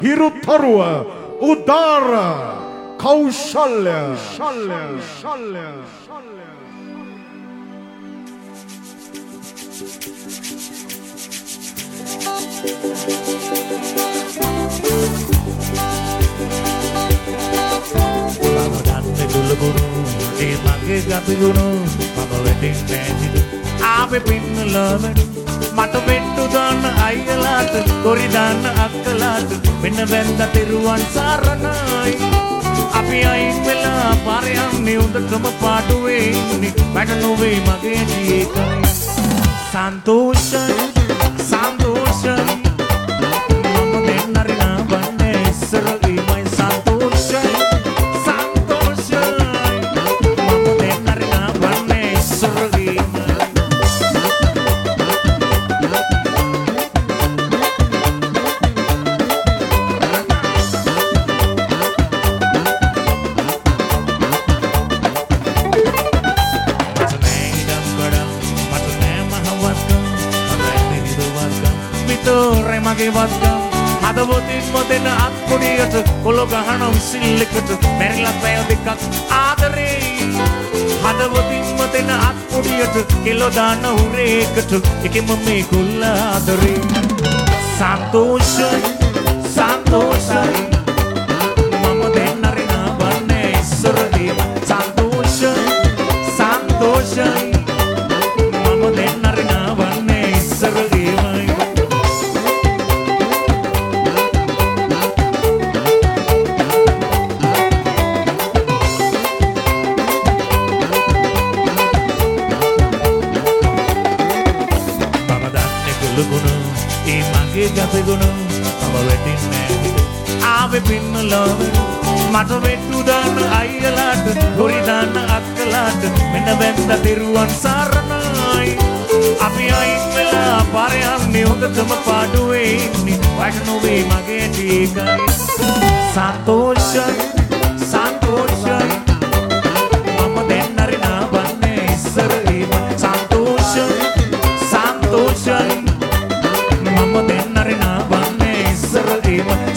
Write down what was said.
හිරුතරුව උදාර කෞශල්‍ය ඒ මගේ ගතිගුණ මම වෙටින්නේ නෑ ආපෙ පින්නලමඩු මට වෙට්ටු දාන්න අයියලාට කොරි දාන්න අක්කලාට මෙන්න වැන්ද තිරුවන් සරණයි අපි අයින් වෙලා පාරේ යන්නේ උඩටම පාඩුවේ ඉන්නේ වැඩ නොවේ මගේ ජීවිතේ සන්තෝෂයි සන්තෝෂයි මම දෙන්නරිනා වන්නේ ඉස්සරගේ මයි සන්තෝෂයි හදවතින් මොදෙන අත්පොඩියට කොළො ගහන විසිල්ලෙකට මැරිලා පැය දෙකක් ආදරේ හදවතින් මොදෙන අත්පොඩියට කෙලො දාන උරේකට එකෙම මේ කොල්ල ආදරේ සන්තෝෂයි සන්තෝෂයි මම දෙන්නරිනා වන්නේ ඉස්සරදී සන්තෝෂයි සන්තෝෂයි මම දෙන්නරිනා වන්නේ ඉස්සරදී ගතිගුණ මම වෙටින්නේ ආවෙ පින්නලම මට වෙට්ටු දාන්න අයියලාට ගොරි දාන්න අක්කලාට මෙන්න වැන්ද තිරුවන් සරණයි අපි අයින් වෙලා පාරේ යන්නේ හොඳටම පාඩුවේ ඉන්නේ වැඩ නොවේ මගේ ජීවිතේ සන්තෝෂයි සන්තෝෂයි මම දෙන්නරිනා වන්නේ ඉස්සරේ සන්තෝෂයි සන්තෝෂයි මම දෙන්නරිනා වන්නේ ඉස්සරේ